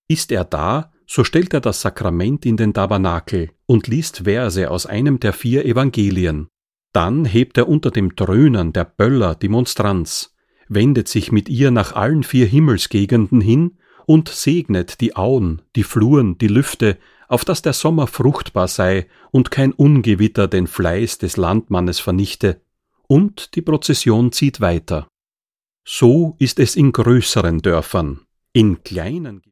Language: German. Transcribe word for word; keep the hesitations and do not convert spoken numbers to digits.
Ist er da, so stellt er das Sakrament in den Tabernakel und liest Verse aus einem der vier Evangelien. Dann hebt er unter dem Dröhnen der Böller die Monstranz, wendet sich mit ihr nach allen vier Himmelsgegenden hin und segnet die Auen, die Fluren, die Lüfte, auf dass der Sommer fruchtbar sei und kein Ungewitter den Fleiß des Landmannes vernichte, und die Prozession zieht weiter. So ist es in größeren Dörfern. In kleinen